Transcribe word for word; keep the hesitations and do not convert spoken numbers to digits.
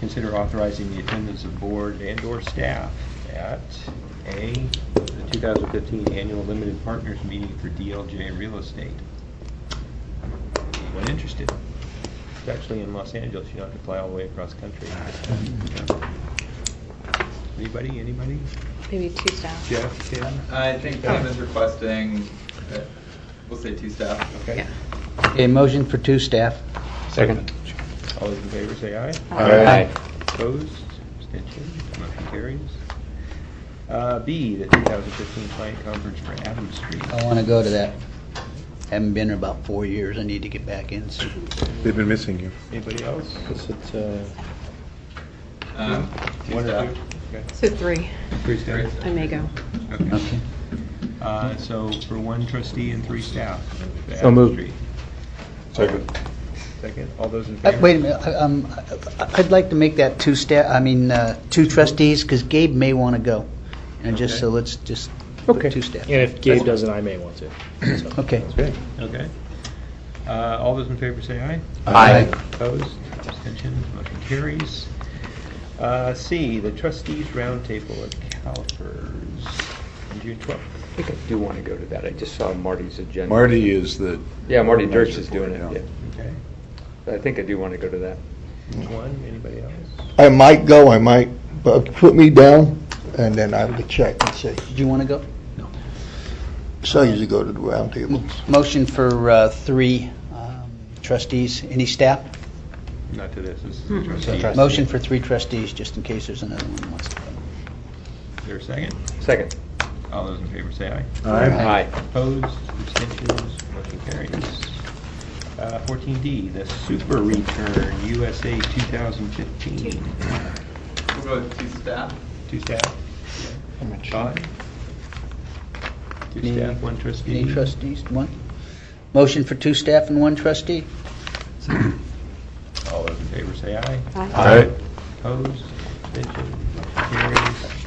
consider authorizing the attendance of board and or staff at A, the two thousand fifteen annual limited partners meeting for D L J Real Estate. Anyone interested? It's actually in Los Angeles. You don't have to fly all the way across country. Anybody? Anybody? Maybe two staff. Jeff, Tim? I think Tim is requesting, uh, we'll say two staff. Okay. Yeah. Okay, motion for two staff. Second. All those in favor say aye. Aye. Opposed? Abstentions? Motion carries. Uh, B, the two thousand fifteen client conference for Adams Street. I want to go to that. Haven't been in about four years. I need to get back in. So. They've been missing you. Anybody else? Is it, uh, Um, two One or staff. two? Okay. So three. Three staff? I may go. Okay. Okay. Uh, so for one trustee and three staff. for So Adams moved. Street. Second. Second. All those in Uh, favor? wait a minute. I- Um, I- I'd like to make that two staff. I mean, uh, two trustees, because Gabe may want to go. And just Okay. so let's just put okay. two staff. And if Gabe doesn't, I may want to. So. Okay. Okay. Okay. Uh, all those in favor say aye. Aye. Opposed? Abstentions? Motion carries. Uh, C, the trustees roundtable at CalPERS on June twelfth. I think I do want to go to that. I just saw Marty's agenda. Marty is the. Yeah, Marty Dirks organizer is for doing it, yeah. yeah. Okay. But I think I do want to go to that. One, anybody else? I might go, I might, but put me down, and then I will check and see. Did you want to go? No. So I usually go to the round tables. Motion for uh, three um, trustees. Any staff? Not to this, this is the trustees. So motion for three trustees, just in case there's another one who wants to go. Is there a second? Second. All those in favor say aye. Aye. Opposed? Abstentions? Motion carries. Uh, fourteen D, the Super Return U S A two thousand fifteen. We'll go with two staff. Two staff. Todd? Two Any- staff, one trustee. Any trustees? One. Motion for two staff and one trustee. All those in favor say aye. Aye. Aye. Opposed? Abstentions? Motion carries.